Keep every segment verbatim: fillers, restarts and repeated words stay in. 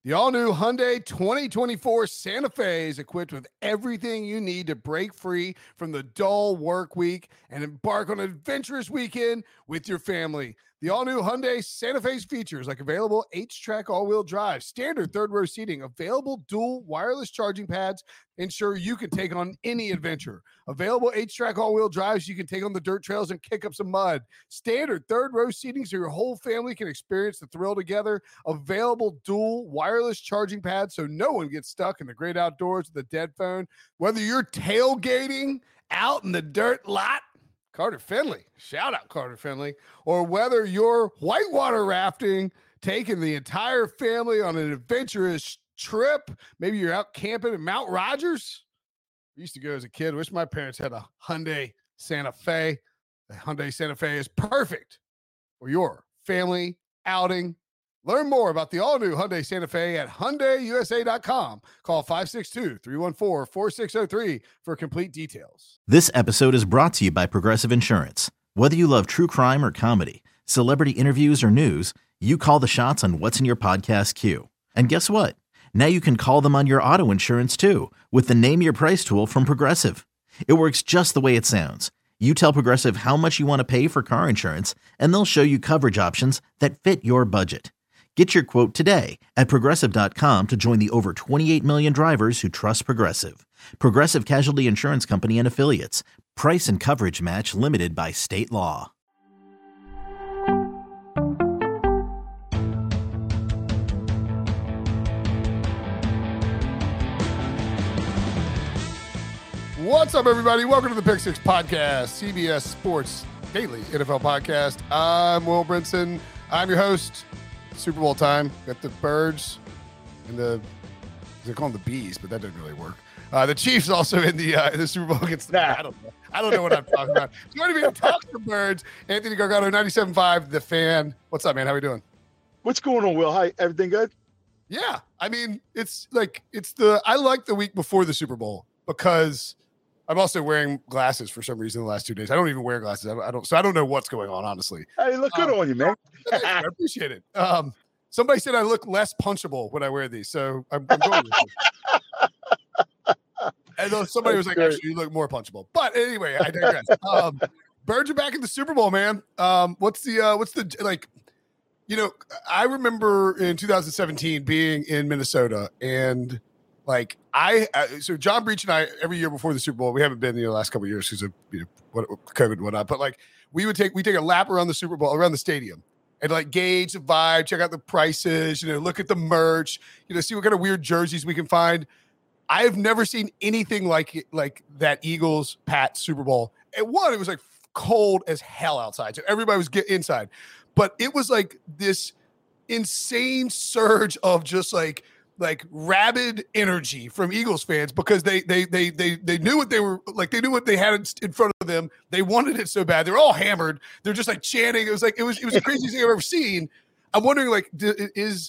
The all-new Hyundai twenty twenty-four Santa Fe is equipped with everything you need to break free from the dull work week and embark on an adventurous weekend with your family. The all-new Hyundai Santa Fe's features like available H-Track all-wheel drive, standard third-row seating, available dual wireless charging pads, ensure you can take on any adventure. Available H-Track all-wheel drives, you can take on the dirt trails and kick up some mud. Standard third-row seating so your whole family can experience the thrill together. Available dual wireless charging pads so no one gets stuck in the great outdoors with a dead phone. Whether you're tailgating out in the dirt lot, Carter Finley, shout out Carter Finley, or whether you're whitewater rafting, taking the entire family on an adventurous trip, maybe you're out camping at Mount Rogers. I used to go as a kid. Wish my parents had a Hyundai Santa Fe. The Hyundai Santa Fe is perfect for your family outing. Learn more about the all-new Hyundai Santa Fe at Hyundai U S A dot com. Call five six two, three one four, four six zero three for complete details. This episode is brought to you by Progressive Insurance. Whether you love true crime or comedy, celebrity interviews or news, you call the shots on what's in your podcast queue. And guess what? Now you can call them on your auto insurance too with the Name Your Price tool from Progressive. It works just the way it sounds. You tell Progressive how much you want to pay for car insurance, and they'll show you coverage options that fit your budget. Get your quote today at Progressive dot com to join the over twenty-eight million drivers who trust Progressive. Progressive Casualty Insurance Company and Affiliates. Price and coverage match limited by state law. What's up, everybody? Welcome to the Pick Six Podcast, C B S Sports Daily N F L Podcast. I'm Will Brinson. I'm your host. Super Bowl time. Got the Birds and the, they call them the Bees, but that didn't really work. Uh, the Chiefs also in the uh, in the Super Bowl against the, I don't know. I don't know what I'm talking about. Joining me to talk to the Birds, Anthony Gargano, ninety-seven point five, The Fan. What's up, man? How we doing? What's going on, Will? Hi, everything good? Yeah. I mean, it's like, it's the, I like the week before the Super Bowl because I'm also wearing glasses for some reason the last two days. I don't even wear glasses. I don't, I don't so I don't know what's going on, honestly. Hey, look good um, on you, man. I appreciate it. Um, somebody said I look less punchable when I wear these, so I'm, I'm going with it. And though somebody That's was like, great. actually, you look more punchable. But anyway, I digress. um, Birds are back in the Super Bowl, man. Um, what's the uh, what's the like? You know, I remember in two thousand seventeen being in Minnesota and. Like I, uh, so John Breach and I, every year before the Super Bowl, we haven't been in the last couple of years because of you know, what, COVID and whatnot. But like we would take, we take a lap around the Super Bowl, around the stadium, and like gauge the vibe, check out the prices, you know, look at the merch, you know, see what kind of weird jerseys we can find. I have never seen anything like it, like that Eagles Pat Super Bowl. And one, it was like cold as hell outside, so everybody was get inside, but it was like this insane surge of just like. like rabid energy from Eagles fans because they they they they they knew what they were like. They knew what they had in front of them. They wanted it so bad. They're all hammered. They're just like chanting. It was like it was it was the craziest thing I've ever seen. I'm wondering like is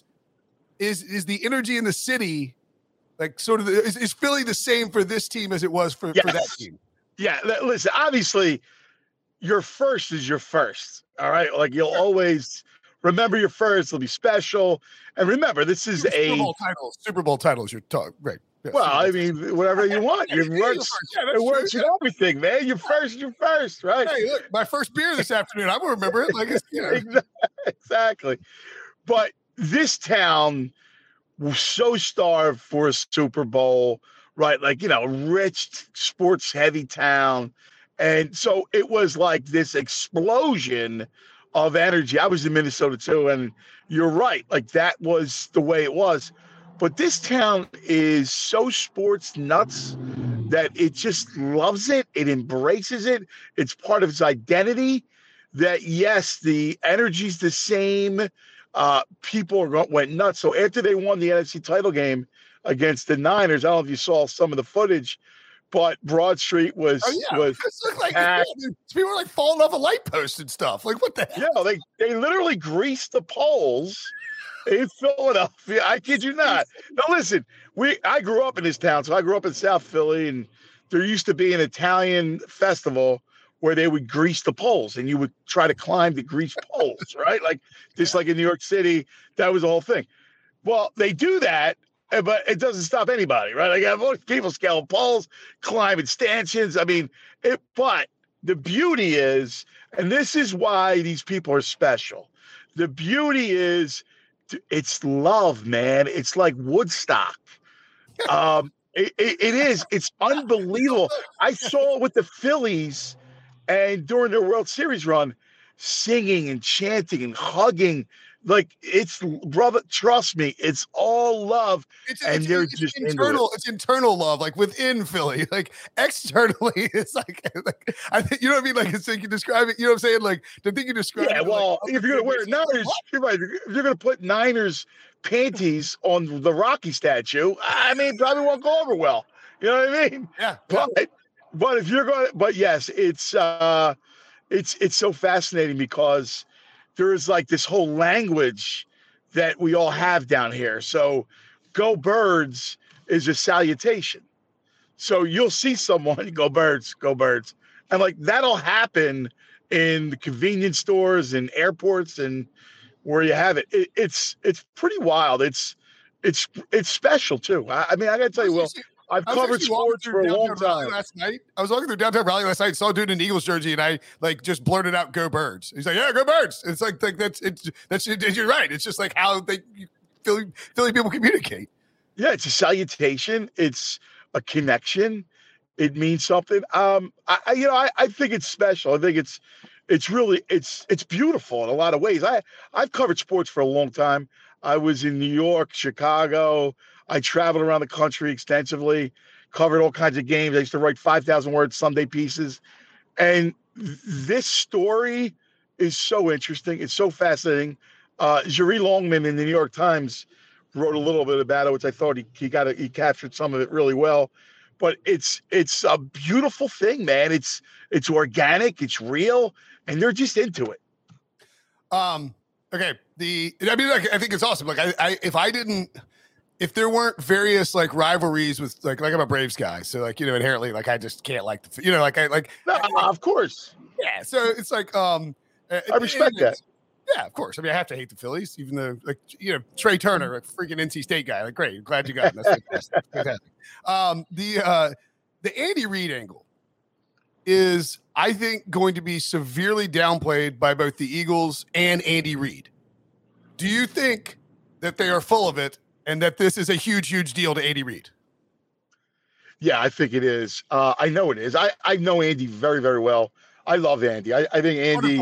is is the energy in the city like sort of the, is, is Philly the same for this team as it was for, Yes. for that team? Yeah, l- listen, obviously, your first is your first. All right. Like you'll always remember your first, it'll be special. And remember, this is Super a Bowl title. Super Bowl titles. You're talking right. Yeah, well, Super I Bowl mean, whatever you want. It Yeah, works. yeah, that's It works true, with everything, man. You're first, you're first, right? Hey, look, my first beer this afternoon. I will remember it. Like, it's, you know. Exactly. But this town was so starved for a Super Bowl, right? Like, you know, rich, sports heavy town. And so it was like this explosion of energy. I was in Minnesota too. And you're right. Like that was the way it was. But this town is so sports nuts that it just loves it. It embraces it. It's part of its identity that, yes, the energy's the same. Uh, people are going, went nuts. So after they won the N F C title game against the Niners, I don't know if you saw some of the footage, but Broad Street was Oh, yeah. was It looked like packed. yeah, people were like falling off a light post and stuff. Like, what the hell? Yeah, they they literally greased the poles in Philadelphia. I kid you not. Now listen, we I grew up in this town, so I grew up in South Philly, and there used to be an Italian festival where they would grease the poles, and you would try to climb the greased poles, right? Like just like in New York City, that was the whole thing. Well, they do that, uh, but it doesn't stop anybody, right? Like, I've watched people scale poles, climbing stanchions. I mean, it. But the beauty is, and this is why these people are special. The beauty is, it's love, man. It's like Woodstock. Um, it, it, it is. It's unbelievable. I saw it with the Phillies, and during their World Series run, singing and chanting and hugging. Like, it's, brother, trust me, it's all love. It's, and it's, they're it's just internal. It. It's internal love, like within Philly. Like externally, it's like, like I think you know what I mean. Like, it's like you describe it. You know what I'm saying? Like the thing you describe. Yeah. It, Well, like, if you're gonna wear Niners, you're right. If you're gonna put Niners panties on the Rocky statue, I mean, probably won't go over well. You know what I mean? Yeah. But yeah. but if you're going, but yes, it's uh, it's it's so fascinating because there is like this whole language that we all have down here. So, go Birds is a salutation. So you'll see someone, go Birds, go Birds. And like that'll happen in the convenience stores and airports and where you have it. it it's it's pretty wild. It's it's it's special too. I, I mean, I gotta tell you, Will, I've covered sports for a long time. Last night, I was walking through downtown Raleigh last night, saw a dude in an Eagles jersey, and I like just blurted out "Go Birds." He's like, "Yeah, go Birds." It's like, like that's it's that's it, you're right. It's just like how they Philly Philly people communicate. Yeah, it's a salutation. It's a connection. It means something. Um, I, I you know, I, I think it's special. I think it's it's really it's it's beautiful in a lot of ways. I I've covered sports for a long time. I was in New York, Chicago. I traveled around the country extensively, covered all kinds of games. I used to write five thousand word Sunday pieces. And th- this story is so interesting. It's so fascinating. Uh, Jerry Longman in the New York Times wrote a little bit about it, which I thought he, he got it, he captured some of it really well. But it's it's a beautiful thing, man. It's it's organic, it's real, and they're just into it. Um. Okay. The I mean, like, I think it's awesome. Like, I, I if I didn't. If there weren't various like rivalries with like like I'm a Braves guy, so like you know inherently like I just can't like the you know like I like no, I, of course yeah. So it's like um I respect that. Yeah, of course. I mean I have to hate the Phillies, even though like you know Trey Turner, a freaking N C State guy. Like great, glad you got him. That's fantastic. fantastic. Um, the uh, the Andy Reid angle is I think going to be severely downplayed by both the Eagles and Andy Reid. Do you think that they are full of it? And that this is a huge, huge deal to Andy Reid. Yeah, I think it is. Uh, I know it is. I, I know Andy very, very well. I love Andy. I, I think Andy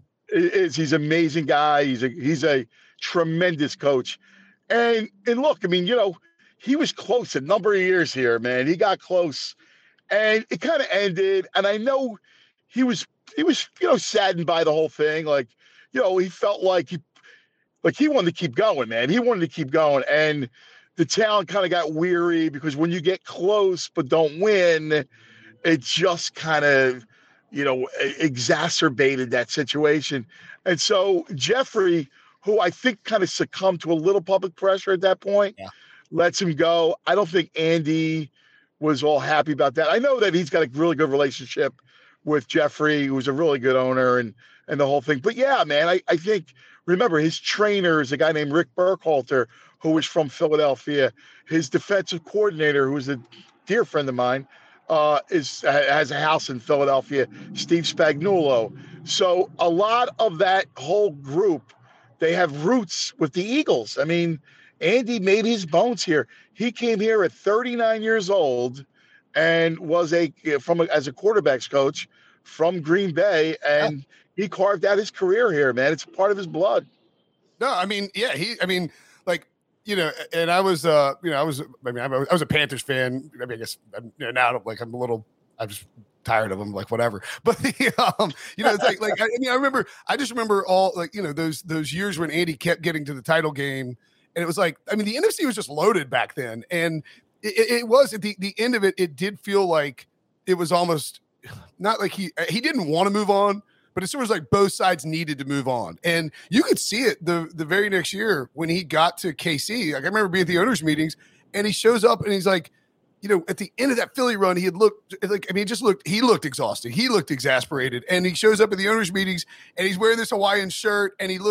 is he's an amazing guy. He's a he's a tremendous coach. And and look, I mean, you know, he was close a number of years here, man. He got close, and it kind of ended. And I know he was he was you know saddened by the whole thing. Like, you know, he felt like he. Like he wanted to keep going, man. He wanted to keep going. And the town kind of got weary because when you get close but don't win, it just kind of, you know, exacerbated that situation. And so Jeffrey, who I think kind of succumbed to a little public pressure at that point, yeah. lets him go. I don't think Andy was all happy about that. I know that he's got a really good relationship with Jeffrey, who's a really good owner and and the whole thing. But yeah, man, I, I think – remember, his trainer is a guy named Rick Burkhalter, who was from Philadelphia. His defensive coordinator, who's a dear friend of mine, uh, is has a house in Philadelphia, Steve Spagnuolo. So a lot of that whole group, they have roots with the Eagles. I mean, Andy made his bones here. He came here at thirty-nine years old and was a from a, as a quarterbacks coach from Green Bay, and yeah. he carved out his career here, man. It's part of his blood. No, I mean, yeah, he, I mean, like, you know, and I was, uh, you know, I was, I mean, I was a Panthers fan. I mean, I guess you know, now, like, I'm a little, I'm just tired of them, like, whatever. But, um, you know, it's like, like, I mean, I remember, I just remember all, like, you know, those, those years when Andy kept getting to the title game, and it was like, I mean, the N F C was just loaded back then, and it, it was at the, the end of it, it did feel like it was almost not like he, he didn't want to move on. But it was like both sides needed to move on. And you could see it the, the very next year when he got to K C. Like I remember being at the owners' meetings, and he shows up and he's like, you know, at the end of that Philly run, he had looked like, I mean, he just looked, he looked exhausted. He looked exasperated. And he shows up at the owners' meetings and he's wearing this Hawaiian shirt and he looks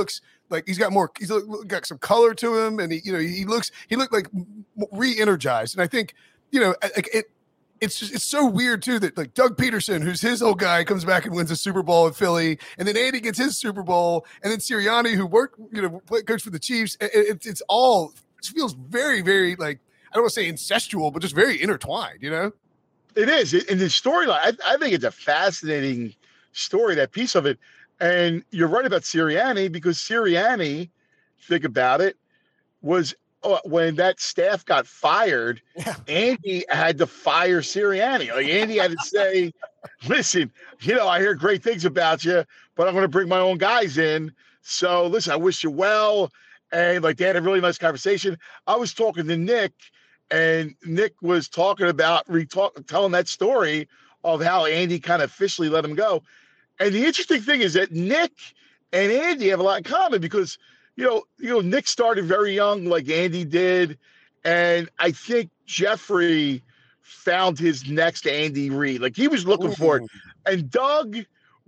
like he's got more, he's got some color to him, and he, you know, he looks, he looked like re-energized. And I think, you know, it, it it's just, it's so weird too that like Doug Peterson, who's his old guy, comes back and wins a Super Bowl at Philly, and then Andy gets his Super Bowl, and then Sirianni, who worked, you know, coach for the Chiefs. It, it, it's all, it feels very, very like, I don't want to say incestual, but just very intertwined, you know? It is. In the storyline, I, I think it's a fascinating story, that piece of it. And you're right about Sirianni, because Sirianni, think about it, was uh, when that staff got fired, yeah. Andy had to fire Sirianni. Like Andy had to say, listen, you know, I hear great things about you, but I'm going to bring my own guys in. So listen, I wish you well. And like they had a really nice conversation. I was talking to Nick, and Nick was talking about re-talk, telling that story of how Andy kind of officially let him go. And the interesting thing is that Nick and Andy have a lot in common, because, you know, you know, Nick started very young like Andy did. And I think Jeffrey found his next Andy Reid. Like he was looking Ooh. for it. And Doug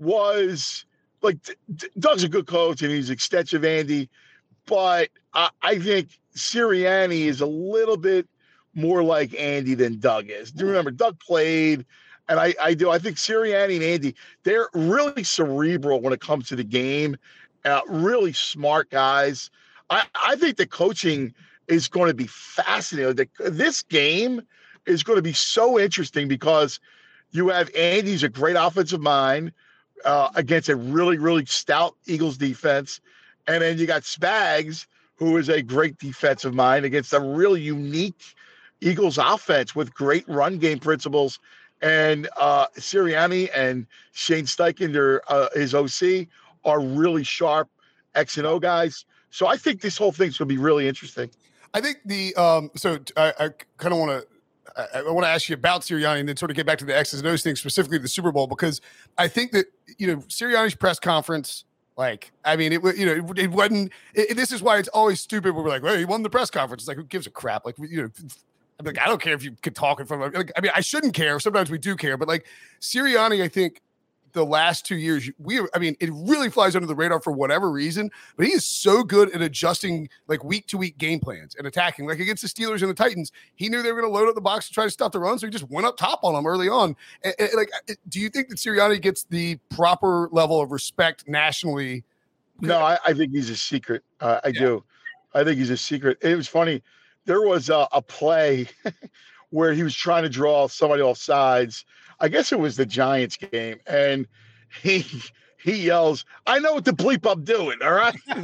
was like, D- Doug's a good coach and he's extensive Andy. But I, I think Sirianni is a little bit more like Andy than Doug is. Do you remember Doug played? And I, I do. I think Sirianni and Andy, they're really cerebral when it comes to the game. Uh, really smart guys. I, I think the coaching is going to be fascinating. The, this game is going to be so interesting because you have Andy's a great offensive mind uh, against a really, really stout Eagles defense. And then you got Spags, who is a great defensive mind against a really unique Eagles offense with great run game principles. And uh, Sirianni and Shane Steichen, their, uh, his O C, are really sharp X and O guys. So I think this whole thing's going to be really interesting. I think the um, – so I, I kind of want to – I want to ask you about Sirianni and then sort of get back to the X's and O's thing, specifically the Super Bowl, because I think that, you know, Sirianni's press conference – like, I mean, it you know, it, it wasn't. It, this is why it's always stupid. When we're like, "Well, he won the press conference." It's like, who gives a crap? Like, you know, I'm like, I don't care if you could talk in front of. Like, I mean, I shouldn't care. Sometimes we do care, but like Sirianni, I think the last two years, we. I mean, it really flies under the radar for whatever reason. But he is so good at adjusting like week to week game plans and attacking. Like against the Steelers and the Titans, he knew they were going to load up the box to try to stop the run, so he just went up top on them early on. And, and, like, do you think that Sirianni gets the proper level of respect nationally? No, I, I think he's a secret. Uh, I yeah. do. I think he's a secret. It was funny. There was a, a play where he was trying to draw somebody off sides. I guess it was the Giants game. And he he yells, "I know what the bleep I'm doing." All right. and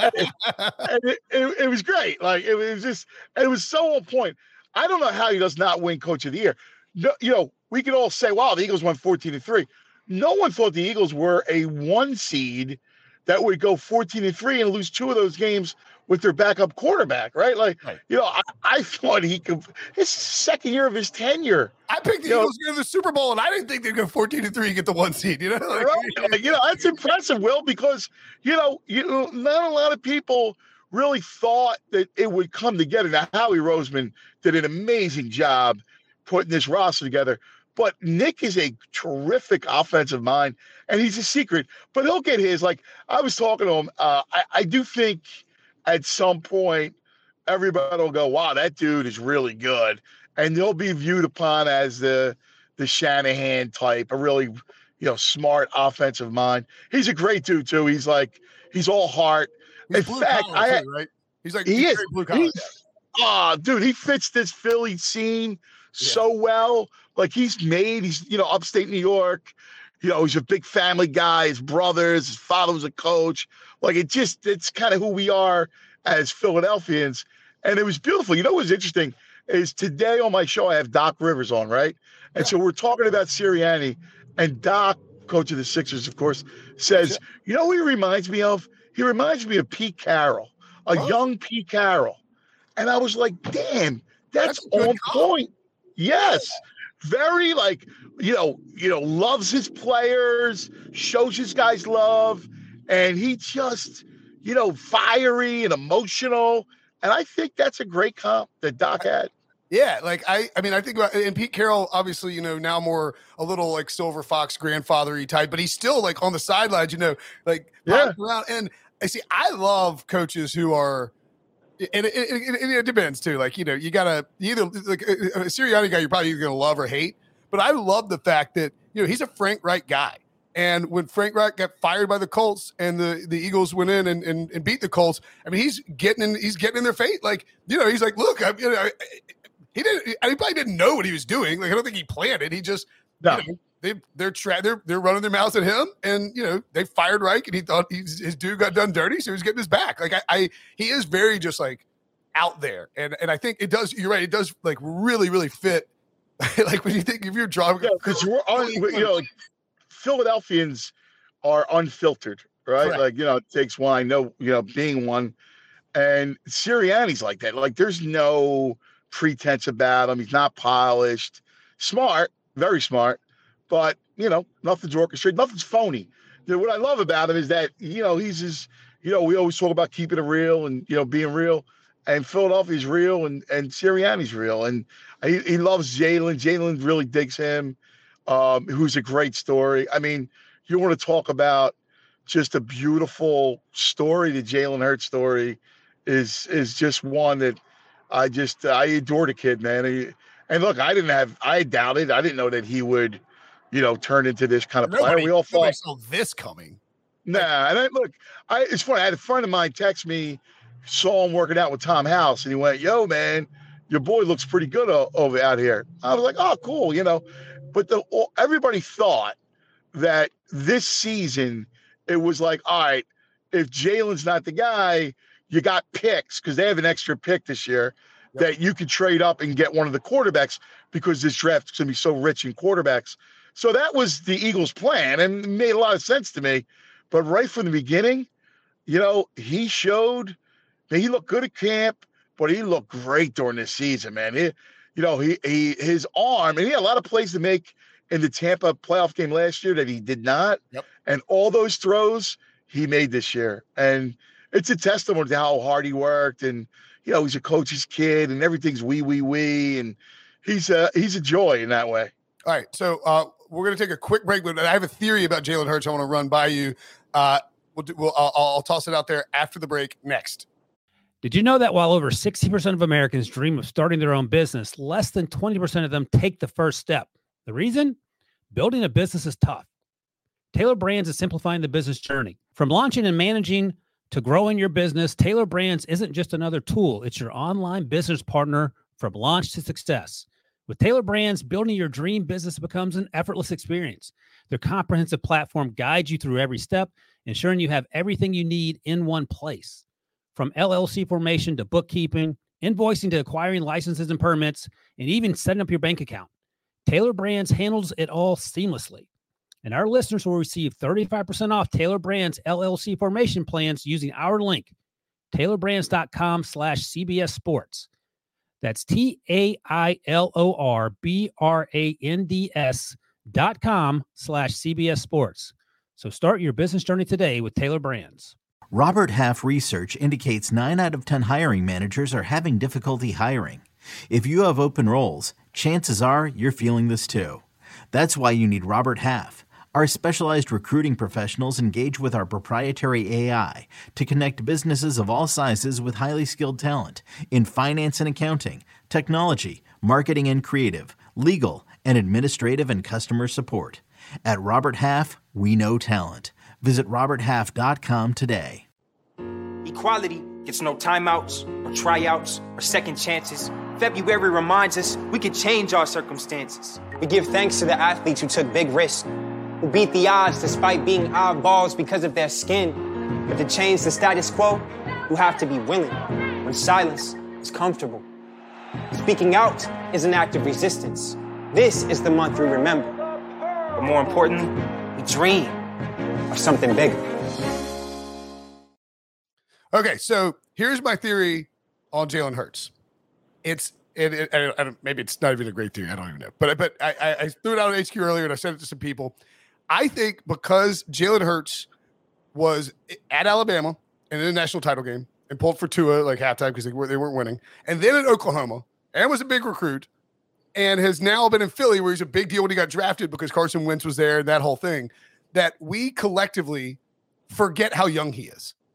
it, it, it was great. Like it was just, it was so on point. I don't know how he does not win Coach of the Year. No, you know, we could all say, wow, the Eagles won fourteen to three. No one thought the Eagles were a one seed that would go fourteen and three and lose two of those games with their backup quarterback, right? Like, right. you know, I, I thought he could. His second year of his tenure. I picked the you Eagles to go to the Super Bowl, and I didn't think they'd go fourteen and three and get the one seed. You know, like, right? Like, you know, that's impressive, Will, because you know, you know, not a lot of people really thought that it would come together. Now, Howie Roseman did an amazing job putting this roster together. But Nick is a terrific offensive mind, and he's a secret. But he'll get his. Like, I was talking to him. Uh, I, I do think at some point everybody will go, wow, that dude is really good. And they'll be viewed upon as the the Shanahan type, a really, you know, smart offensive mind. He's a great dude, too. He's like, he's all heart. He's In fact, collar, I too, right? He's like, he he's is. blue collar. Oh, dude, he fits this Philly scene so yeah. well. Like he's made, he's, you know, upstate New York, you know, he's a big family guy, his brothers, his father was a coach. Like it just, it's kind of who we are as Philadelphians. And it was beautiful. You know, what was interesting is today on my show, I have Doc Rivers on, right? And yeah. so we're talking about Sirianni, and Doc, coach of the Sixers, of course, says, yeah. you know who he reminds me of? He reminds me of Pete Carroll, a oh. young Pete Carroll. And I was like, damn, that's, that's on point. Yes. Very like, you know, you know, loves his players, shows his guys love, and he just, you know, fiery and emotional. And I think that's a great comp that Doc had. Yeah, like I, I mean, I think about and Pete Carroll, obviously, you know, now more a little like Silver Fox grandfather-y type, but he's still like on the sidelines, you know, like yeah. around. And I see. I love coaches who are, and it, it, it, it depends too. Like, you know, you gotta you either like a, a Sirianni guy, you're probably either gonna love or hate. But I love the fact that, you know, he's a Frank Reich guy. And when Frank Reich got fired by the Colts and the, the Eagles went in and, and, and beat the Colts, I mean, he's getting in, he's getting in their fate. Like, you know, he's like, look, I, you know, I, he didn't, he probably didn't know what he was doing. Like, I don't think he planned it. He just, no. you know, they, they're, tra- they're, they're running their mouths at him. And, you know, they fired Reich and he thought he's, his dude got done dirty. So he's getting his back. Like, I, I, he is very just like out there. And, and I think it does, you're right. It does like really, really fit. Like when you think if you're driving, yeah, because we're on, you know, like Philadelphians are unfiltered, right? Correct. Like, you know, it takes one. I know, you know, being one, and Sirianni's like that. Like, there's no pretense about him. He's not polished, smart, very smart, but you know, nothing's orchestrated, nothing's phony. You know, what I love about him is that, you know, he's just, you know, we always talk about keeping it real and, you know, being real. And Philadelphia's real, and and Sirianni's real, and he, he loves Jalen. Jalen really digs him, um, who's a great story. I mean, you want to talk about just a beautiful story. The Jalen Hurts story is is just one that I just I adore the kid, man. He, and look, I didn't have I doubted. I didn't know that he would, you know, turn into this kind of nobody, player. We all thought saw this coming. Nah, and I, look, I it's funny. I had a friend of mine text me. Saw him working out with Tom House, and he went, yo, man, your boy looks pretty good o- over out here. I was like, oh, cool, you know. But the everybody thought that this season, it was like, all right, if Jalen's not the guy, you got picks, because they have an extra pick this year, yep, that you could trade up and get one of the quarterbacks, because this draft is going to be so rich in quarterbacks. So that was the Eagles' plan, and it made a lot of sense to me. But right from the beginning, you know, he showed – he looked good at camp, but he looked great during this season, man. He, you know, he he his arm, and he had a lot of plays to make in the Tampa playoff game last year that he did not. Yep. And all those throws he made this year. And it's a testament to how hard he worked. And, you know, he's a coach's kid, and everything's wee, wee, wee. And he's a, he's a joy in that way. All right. So uh, we're going to take a quick break, but I have a theory about Jalen Hurts I want to run by you. Uh, we'll, do, we'll I'll, I'll toss it out there after the break next. Did you know that while over sixty percent of Americans dream of starting their own business, less than twenty percent of them take the first step? The reason? Building a business is tough. Taylor Brands is simplifying the business journey. From launching and managing to growing your business, Taylor Brands isn't just another tool. It's your online business partner from launch to success. With Taylor Brands, building your dream business becomes an effortless experience. Their comprehensive platform guides you through every step, ensuring you have everything you need in one place. From L L C formation to bookkeeping, invoicing to acquiring licenses and permits, and even setting up your bank account, Taylor Brands handles it all seamlessly. And our listeners will receive thirty-five percent off Taylor Brands L L C formation plans using our link, taylorbrands.com slash CBS Sports. That's T-A-I-L-O-R-B-R-A-N-D-S dot com slash CBS Sports. So start your business journey today with Taylor Brands. Robert Half research indicates nine out of ten hiring managers are having difficulty hiring. If you have open roles, chances are you're feeling this too. That's why you need Robert Half. Our specialized recruiting professionals engage with our proprietary A I to connect businesses of all sizes with highly skilled talent in finance and accounting, technology, marketing and creative, legal, and administrative and customer support. At Robert Half, we know talent. Visit robert half dot com today. Equality gets no timeouts or tryouts or second chances. February reminds us we can change our circumstances. We give thanks to the athletes who took big risks, who beat the odds despite being oddballs because of their skin. But to change the status quo, you have to be willing when silence is comfortable. Speaking out is an act of resistance. This is the month we remember. But more important, we dream of something bigger. Okay, so here's my theory on Jalen Hurts. It's it, it, I don't, maybe it's not even a great theory. I don't even know, but but I, I threw it out on H Q earlier and I said it to some people. I think because Jalen Hurts was at Alabama in the national title game and pulled for Tua like halftime because they, were, they weren't winning, and then at Oklahoma and was a big recruit, and has now been in Philly where he's a big deal when he got drafted because Carson Wentz was there and that whole thing. That we collectively forget how young he is.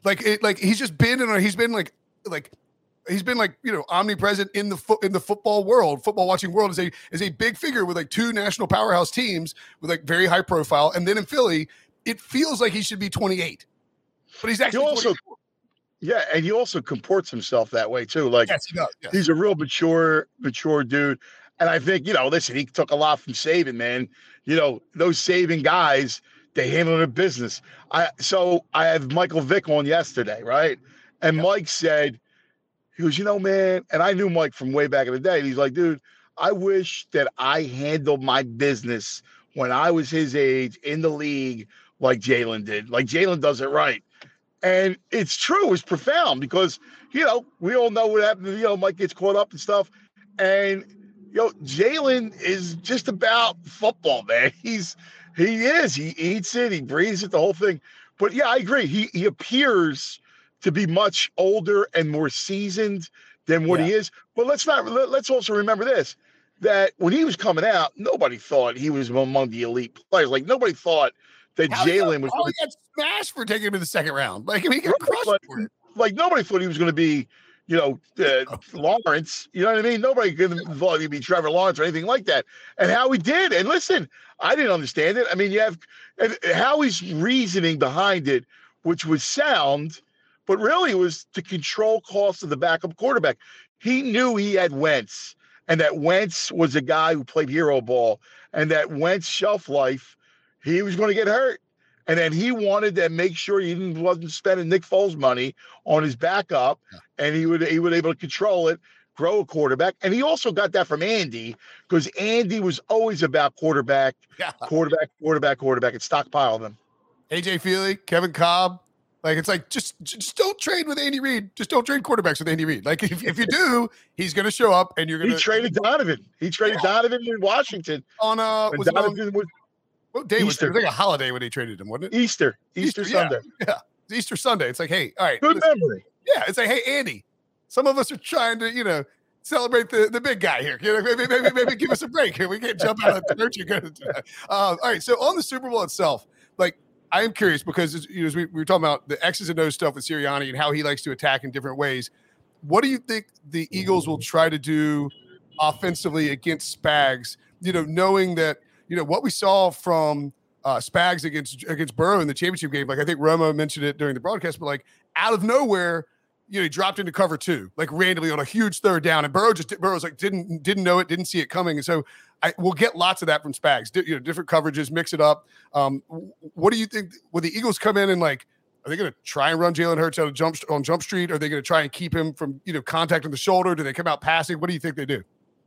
Like it, like he's just been in. A, he's been like like. He's been like, you know, omnipresent in the fo- in the football world, football watching world is a is a big figure with like two national powerhouse teams with like very high profile. And then in Philly, it feels like he should be twenty-eight, but he's actually he also, yeah, and he also comports himself that way too. Like yes, he does, yes. He's a real mature, mature dude. And I think, you know, listen, he took a lot from Saban, man. You know, those Saban guys, they handle their business. I so I had Michael Vick on yesterday, right? And yep. Mike said, he goes, you know, man, and I knew Mike from way back in the day. And he's like, dude, I wish that I handled my business when I was his age in the league like Jalen did. Like Jalen does it right. And it's true. It's profound because, you know, we all know what happened. You know, Mike gets caught up and stuff. And, you know, Jalen is just about football, man. He's, he is. He eats it. He breathes it, the whole thing. But, yeah, I agree. He he appears to be much older and more seasoned than what yeah. he is. But let's not let, let's also remember this, that when he was coming out, nobody thought he was among the elite players. Like nobody thought that Jalen was going to get smashed for taking him in the second round. Like I mean, he got crushed like, for it. Like nobody thought he was going to be, you know, uh, Lawrence. You know what I mean? Nobody thought he'd be Trevor Lawrence or anything like that. And how he did. And listen, I didn't understand it. I mean, you have and Howie's reasoning behind it, which was sound. But really, it was to control costs of the backup quarterback. He knew he had Wentz, and that Wentz was a guy who played hero ball, and that Wentz shelf life, he was going to get hurt. And then he wanted to make sure he didn't, wasn't spending Nick Foles money on his backup, yeah. and he would he would able to control it, grow a quarterback. And he also got that from Andy because Andy was always about quarterback, yeah. quarterback, quarterback, quarterback, and stockpile them. A J Feely, Kevin Cobb. Like, it's like, just just don't trade with Andy Reid. Just don't trade quarterbacks with Andy Reid. Like, if, if you do, he's going to show up and you're going to. He traded Donovan. He traded yeah. Donovan in Washington. On, uh, was Donovan it on, was, what day Easter. was it? It was like a holiday when he traded him, wasn't it? Easter. Easter, Easter Sunday. Yeah. yeah. Easter Sunday. It's like, hey, all right. Good memory. Yeah. It's like, hey, Andy, some of us are trying to, you know, celebrate the, the big guy here. You know, maybe, maybe, maybe give us a break here. We can't jump out of the church and go to uh, all right. So on the Super Bowl itself, like, I am curious because as, you know, as we, we were talking about the X's and O's stuff with Sirianni and how he likes to attack in different ways. What do you think the Eagles will try to do offensively against Spags? You know, knowing that, you know, what we saw from uh, Spags against against Burrow in the championship game, like I think Romo mentioned it during the broadcast, but like out of nowhere, you know, he dropped into cover two, like randomly on a huge third down, and Burrow just Burrow's like didn't didn't know it, didn't see it coming, and so I we'll get lots of that from Spags. D- you know, different coverages, mix it up. Um, what do you think? Will the Eagles come in and like, are they going to try and run Jalen Hurts out of jump on Jump Street? Are they going to try and keep him from you know contact on the shoulder? Do they come out passing? What do you think they do?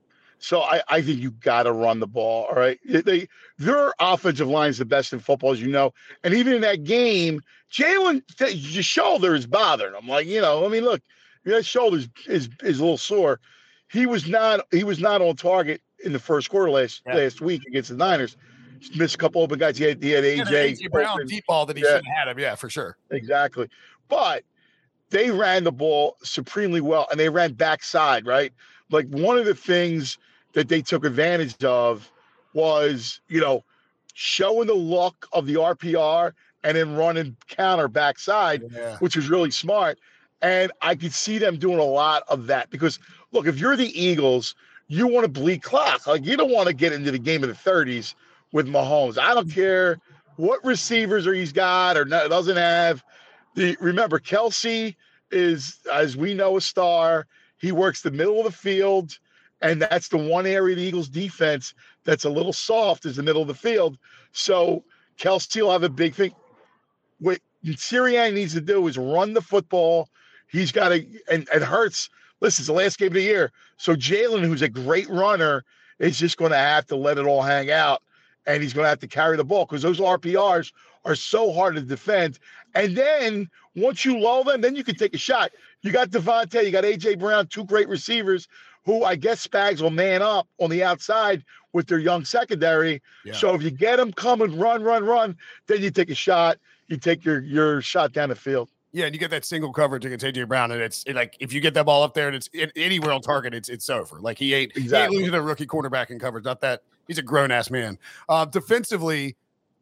So I, I think you got to run the ball. All right, they their offensive line is the best in football, as you know, and even in that game, Jalen, your shoulder is bothering him. Like you know, I mean, look, that shoulder is, is is a little sore. He was not he was not on target in the first quarter last yeah. last week against the Niners. Just missed a couple open guys. He had he had A J, A J Brown deep ball that he yeah. shouldn't have had him. Yeah, for sure. Exactly, but they ran the ball supremely well, and they ran backside. Right, like one of the things that they took advantage of was, you know, showing the look of the R P R and then running counter backside, yeah. which was really smart. And I could see them doing a lot of that because, look, if you're the Eagles, you want to bleed clock. Like, you don't want to get into the game of the thirties with Mahomes. I don't care what receivers or he's got or no, doesn't have. The remember, Kelsey is, as we know, a star. He works the middle of the field. And that's the one area of the Eagles defense that's a little soft is the middle of the field. So Kelsey will have a big thing. What Sirianni needs to do is run the football. He's got to, and it hurts. Listen, it's the last game of the year. So Jalen, who's a great runner, is just going to have to let it all hang out. And he's going to have to carry the ball because those R P Rs are so hard to defend. And then once you lull them, then you can take a shot. You got Devontae, you got A J Brown, two great receivers who I guess Spags will man up on the outside with their young secondary. Yeah. So if you get them coming, run, run, run, then you take a shot. You take your your shot down the field. Yeah, and you get that single coverage against A J Brown, and it's it, like if you get that ball up there and it's it, anywhere on target, it's it's over. Like he ain't, exactly. he ain't losing a rookie quarterback in coverage. Not that he's a grown ass man. Uh, defensively,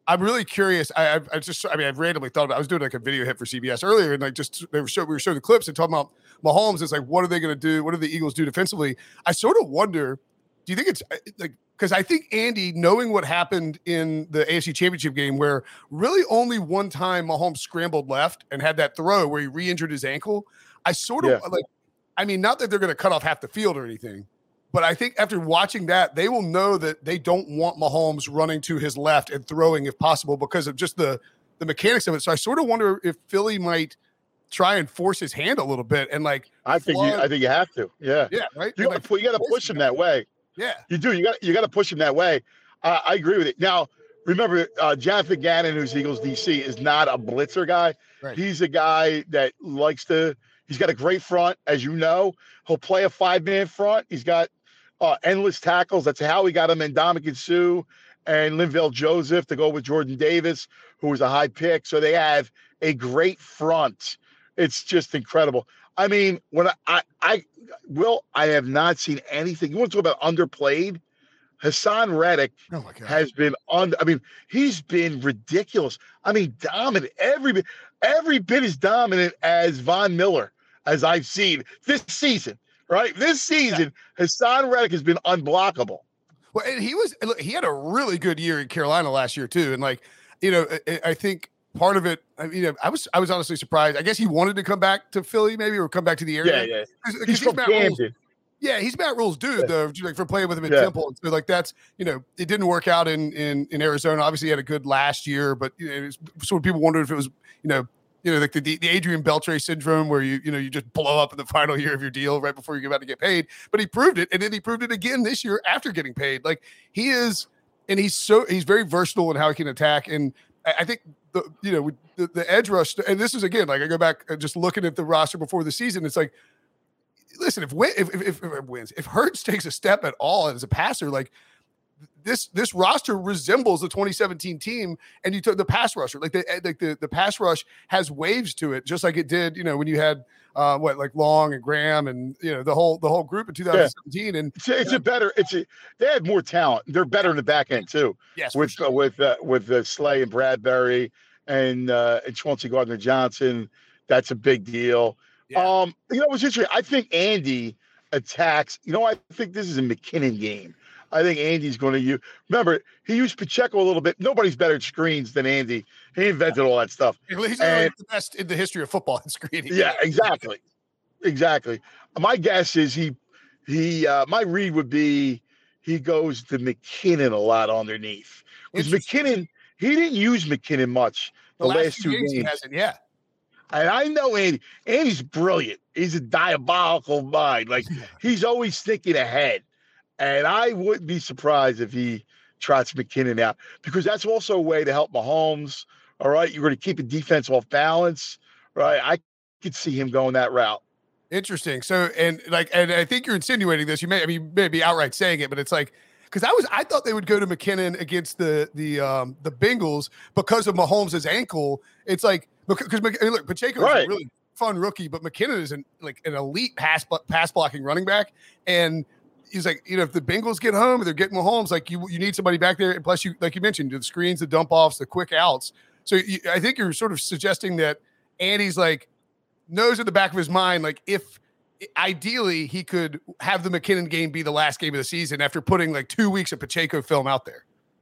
I'm really curious. I, I, I just, I mean, I've randomly thought about. I was doing like a video hit for C B S earlier, and like just they were show, we were showing the clips and talking about Mahomes. It's like, what are they going to do? What do the Eagles do defensively? I sort of wonder. Do you think it's like because I think Andy, knowing what happened in the A F C Championship game, where really only one time Mahomes scrambled left and had that throw where he re-injured his ankle. I sort of yeah. like. I mean, not that they're going to cut off half the field or anything. But I think after watching that, they will know that they don't want Mahomes running to his left and throwing if possible because of just the, the mechanics of it. So I sort of wonder if Philly might try and force his hand a little bit and like. I think you, I think you have to. Yeah. Yeah. Right. You got like, to push him that way. Yeah. You do. You got you got to push him that way. Uh, I agree with it. Now, remember, uh, Jonathan Gannon, who's Eagles D C, is not a blitzer guy. Right. He's a guy that likes to. He's got a great front, as you know. He'll play a five-man front. He's got. Uh, endless tackles. That's how we got him in Ndamukong Suh and Linval Joseph to go with Jordan Davis, who was a high pick. So they have a great front. It's just incredible. I mean, when I, I, I Will, I have not seen anything. You want to talk about underplayed? Hassan Reddick oh my God. has been on. I mean, he's been ridiculous. I mean, dominant. Every bit, every bit as dominant as Von Miller as I've seen this season. Right, this season, yeah. Hassan Reddick has been unblockable. Well, and he was look, he had a really good year in Carolina last year too, and like you know, I, I think part of it. I mean, you know, I was I was honestly surprised. I guess he wanted to come back to Philly, maybe, or come back to the area. Yeah, yeah. Cause, he's, he's from Matt Camden. Rule's, yeah, he's Matt Rule's dude, yeah. though, like for playing with him in yeah. Temple. So like that's you know, it didn't work out in in in Arizona. Obviously, he had a good last year, but you know, it was, sort of people wondered if it was you know. You know, like the, the Adrian Beltre syndrome where you, you know, you just blow up in the final year of your deal right before you're about to get paid. But he proved it. And then he proved it again this year after getting paid. Like he is, and he's so, he's very versatile in how he can attack. And I, I think, the you know, the, the edge rush, and this is again, like I go back uh, just looking at the roster before the season. It's like, listen, if, if, if, if, if wins, if Hurts takes a step at all as a passer, like, This this roster resembles the twenty seventeen team, and you took the pass rusher. Like the like the, the pass rush has waves to it, just like it did, you know, when you had uh, what like Long and Graham and you know the whole the whole group in twenty seventeen. Yeah. And it's, a, it's a better. It's a they had more talent. They're better in the back end too. Yes, with sure. uh, with uh, with uh, Slay and Bradbury and uh, and Chauncey Gardner Johnson. That's a big deal. Yeah. Um, you know what's interesting? I think Andy attacks. You know, I think this is a McKinnon game. I think Andy's going to use. Remember, he used Pacheco a little bit. Nobody's better at screens than Andy. He invented all that stuff. He's and, the best in the history of football in screening. Yeah, exactly, exactly. My guess is he, he. Uh, my read would be he goes to McKinnon a lot underneath because McKinnon. He didn't use McKinnon much the, the last, last two games. games. He hasn't, yeah. And I know Andy. Andy's brilliant. He's a diabolical mind. Like he's always thinking ahead. And I wouldn't be surprised if he trots McKinnon out because that's also a way to help Mahomes. All right. You're going to keep a defense off balance. Right. I could see him going that route. Interesting. So, and like, and I think you're insinuating this. You may, I mean, you may be outright saying it, but it's like, because I was, I thought they would go to McKinnon against the the um the Bengals because of Mahomes' ankle. It's like because I mean, look, Pacheco right. is a really fun rookie, but McKinnon is an like an elite pass pass blocking running back, and he's like, you know, if the Bengals get home, they're getting Mahomes. Like you, you need somebody back there, and plus you, like you mentioned, the screens, the dump offs, the quick outs. So you, I think you're sort of suggesting that Andy's like knows in the back of his mind, like if ideally he could have the McKinnon game be the last game of the season after putting like two weeks of Pacheco film out there.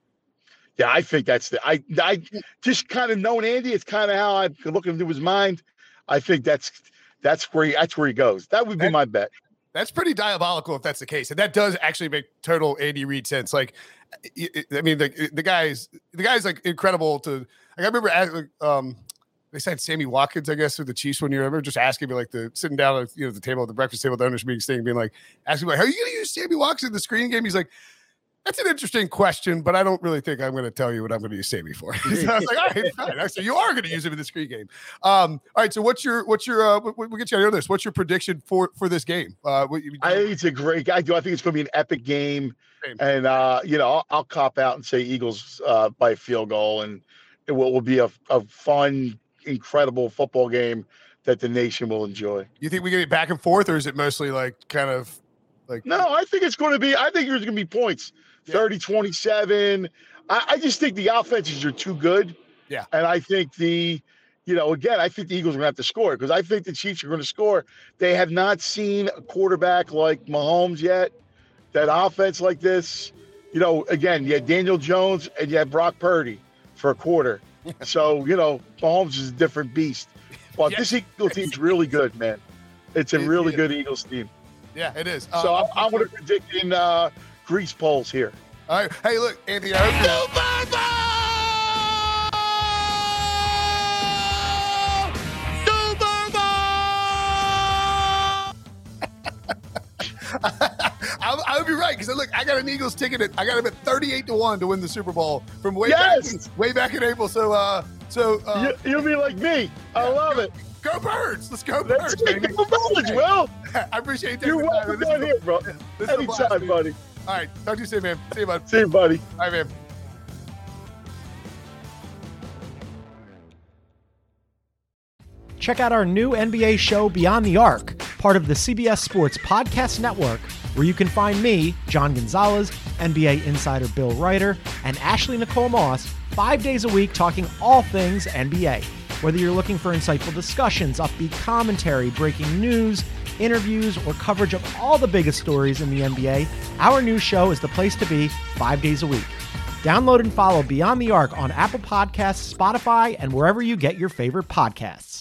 Yeah, I think that's the I I just kind of knowing Andy. It's kind of how I could look into his mind. I think that's that's where he, that's where he goes. That would be that, my bet. That's pretty diabolical if that's the case, and that does actually make total Andy Reid sense. Like, I mean, the the guy's the guy's like incredible to. Like, I remember asking, um, they said Sammy Watkins, I guess, with the Chiefs one year. I remember just asking me like the sitting down at you know the table at the breakfast table at the owners meeting thing, being like asking me like, "How are you going to use Sammy Watkins in the screen game?" He's like, "That's an interesting question, but I don't really think I'm going to tell you what I'm going to use Sammy for." So I was like, "All right, fine." I said, "You are going to use him in the screen game." Um, all right. So what's your what's your uh, we'll get you out of this. What's your prediction for for this game? Uh, what you, I think it's a great. I do. I think it's going to be an epic game, Same. and uh, you know, I'll, I'll cop out and say Eagles uh, by a field goal, and it will, will be a, a fun, incredible football game that the nation will enjoy. You think we get it back and forth, or is it mostly like kind of like? No, I think it's going to be. I think there's going to be points. thirty twenty-seven. I, I just think the offenses are too good. Yeah. And I think the, you know, again, I think the Eagles are going to have to score because I think the Chiefs are going to score. They have not seen a quarterback like Mahomes yet, that offense like this. You know, again, you had Daniel Jones and you had Brock Purdy for a quarter. So, you know, Mahomes is a different beast. But Yeah. this Eagles team's really good, man. It's a It- really yeah. good Eagles team. Yeah, it is. So Uh, I'm, I'm going to predict in uh, grease polls here. all right. Hey, look, Anthony, I hope you I, I would be right because look, I got an Eagles ticket. At, I got him at thirty-eight to one to win the Super Bowl from way Yes! back, way back in April. So, uh, so uh, you, you'll be like me. I love it. go Birds! Let's go Let's Birds! take baby. the knowledge, Will. I appreciate you taking You're the time. welcome This down is a- here, bro. this is a blast, Anytime, dude. buddy. All right, talk to you soon, man. See you, bud. See you, buddy. All right, man. Check out our new N B A show, Beyond the Arc, part of the C B S Sports Podcast Network, where you can find me, John Gonzalez, N B A insider Bill Ryder, and Ashley Nicole Moss, five days a week talking all things N B A. Whether you're looking for insightful discussions, upbeat commentary, breaking news, interviews, or coverage of all the biggest stories in the N B A, our new show is the place to be five days a week. Download and follow Beyond the Arc on Apple Podcasts, Spotify, and wherever you get your favorite podcasts.